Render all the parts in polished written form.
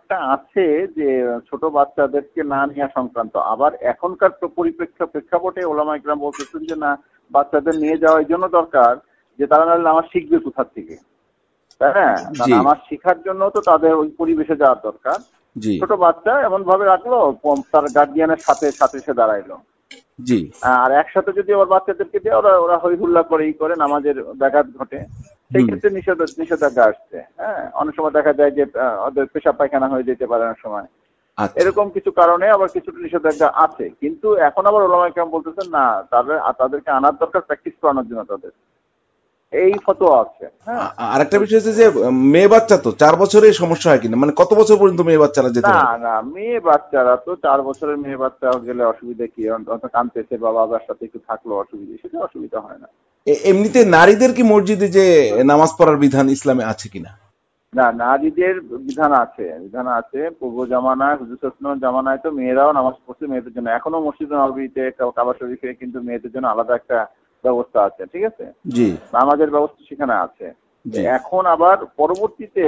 একটা আছে যে ছোট বাচ্চাদেরকে না নেওয়া সংক্রান্ত, আবার এখনকার প্রেক্ষাপটে ওলামা ইকরাম বলতেছেন যে না, বাচ্চাদের নিয়ে যাওয়া এই জন্য দরকার যে তারা নাহলে নামাজ শিখবে কোথা থেকে, তাই না? নামাজ শিখার জন্য তো তাদের ওই পরিবেশে যাওয়ার দরকার। ছোট বাচ্চা এমন ভাবে রাখলো, তার গার্ডিয়ানের সাথে সাথে সে দাঁড়াইলো, আর একসাথে যদি ওর বাচ্চাদেরকে দিয়ে ওরা হই হুল্লা করে ই করে নামাজের ব্যাঘাত ঘটে, সেই ক্ষেত্রে নিষেধাজ্ঞা আসছে। হ্যাঁ, অনেক সময় দেখা যায় যে ওদের পেশাব পায়খানা হয়ে যেতে পারে অনেক সময়, এরকম কিছু কারণে আবার কিছুটা নিষেধাজ্ঞা আছে। কিন্তু এখন আবার ওলামা ইকরাম বলতেছেন না, তাদেরকে আনার দরকার প্র্যাকটিস করানোর জন্য, তাদের এই ফতোয়া আছে। হ্যাঁ, আরেকটা বিষয় হচ্ছে যে মেয়ে বাচ্চা তো 4 বছরের সমস্যা হয় কিনা, মানে কত বছর পর্যন্ত মেয়ে বাচ্চারা যেতে পারে? না, মেয়ে বাচ্চারা তো 4 বছরের মেয়ে বাচ্চা গেলে অসুবিধা কি? কাঁদতেছে বা বাবার সাথে একটু থাকলো, অসুবিধা, সেটা অসুবিধা হয় না। এমনিতে নারীদের কি মসজিদে যে নামাজ পড়ার বিধান ইসলামে আছে কিনা? না, নারীদের বিধান আছে। পূর্ব জামানায়, হুজুর সাল্লাল্লাহু আলাইহি ওয়াসাল্লামের জামানায় তো মেয়েরাও নামাজ পড়ছে মেয়েদের জন্য। এখনো মসজিদ নববীতে, কাবা শরীফে কিন্তু মেয়েদের জন্য আলাদা একটা ব্যবস্থা আছে, ঠিক আছে? নামাজের ব্যবস্থা সেখানে আছে। এখন আবার পরবর্তীতে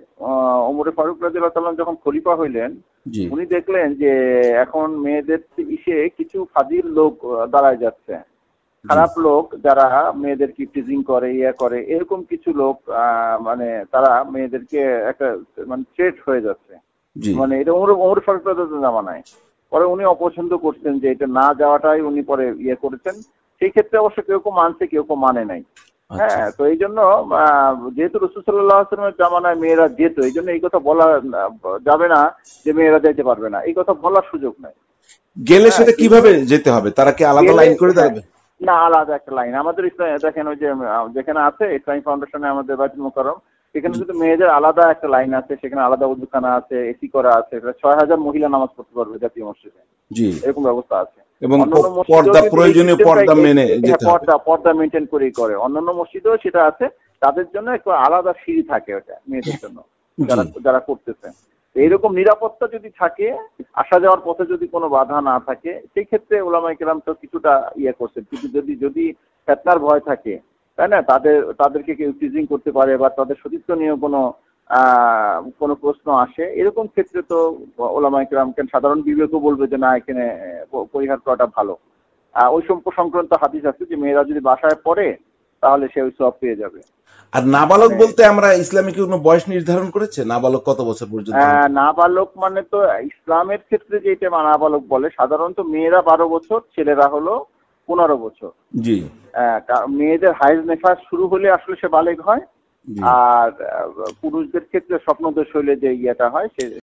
ওমর ফারুক রাদিয়াল্লাহু তাআলা যখন খলিফা হইলেন, উনি দেখলেন যে এখন মেয়েদের ইসে কিছু ফাজিল লোক দাঁড়ায় যাচ্ছে, খারাপ লোক যারা মেয়েদেরকে টিজিং করে, করে, এরকম কিছু লোক মানে তারা মেয়েদেরকে একটা মানে থ্রেট হয়ে যাচ্ছে। মানে এটা ওমর ফারুক রাদিয়াল্লাহু জামানায় পরে উনি অপছন্দ করছেন যে এটা না যাওয়াটাই উনি পরে করেছেন। সেই ক্ষেত্রে অবশ্য কেউ কেউ মানছে, কেউ কেউ মানে নাই। হ্যাঁ, তো এই জন্য যেহেতু রাসূল সাল্লাল্লাহু আলাইহি ওয়াসাল্লামের জামানায় মেয়েরা যেত, এই জন্য এই কথা বলা যাবে না যে মেয়েরা যেতে পারবে না, এই কথা বলার সুযোগ নাই। গেলে সেটা কিভাবে যেতে হবে? তারা কি আলাদা লাইন করে দাঁড়াবে? না, আলাদা একটা লাইন আমাদের দেখেন, ওই যে যেখানে আছে ইসলামিক ফাউন্ডেশনে আমাদের বাইতুল মুকাররম, সেখানে কিন্তু মেয়েদের আলাদা একটা লাইন আছে, সেখানে আলাদা উযুখানা আছে, এসি করা আছে, 6000 মহিলা নামাজ পড়তে পারবে জাতীয় মসজিদে, এরকম ব্যবস্থা আছে। এবং প্রয়োজনীয় পর্দা মেনে যেতে হবে, পর্দা মেনটেন করেই করে। অন্যান্য মসজিদেও সেটা আছে, তাদের জন্য একটা আলাদা সিঁড়ি থাকে ওটা মেয়েদের জন্য, যারা করতেছে। এইরকম নিরাপত্তা যদি থাকে, আসা যাওয়ার পথে যদি কোনো বাধা না থাকে, সেই ক্ষেত্রে ওলামা ইকরাম তো কিছুটা করছেন। কিন্তু যদি ফিতনার ভয় থাকে, তাই না, তাদেরকে কেউ টিজিং করতে পারে বা তাদের সতীত্ব নিয়ে কোনো প্রশ্ন আসে, এরকম ক্ষেত্রে তো ওলামা ইকরাম সাধারণ বিবেকও বলবে যে না, এখানে পরিহার করাটা ভালো। ওই সংক্রান্ত হাদিস আছে যে মেয়েরা যদি বাসায় পড়ে তাহলে সে ওই সওয়াব পেয়ে যাবে। আর নাবালক বলতে আমরা ইসলামে কি কোনো বয়স নির্ধারণ করেছে? নাবালক কত বছর পর্যন্ত? নাবালক মানে তো ইসলামের ক্ষেত্রে যেটা নাবালক বলে, সাধারণত মেয়েরা 12 বছর, ছেলেরা হলো 15 বছর। মেয়েদের হাইজ নেফাস শুরু হলে আসলে সে বালেগ হয়, আর পুরুষদের ক্ষেত্রে স্বপ্নদোষ হইলে যে হয় সে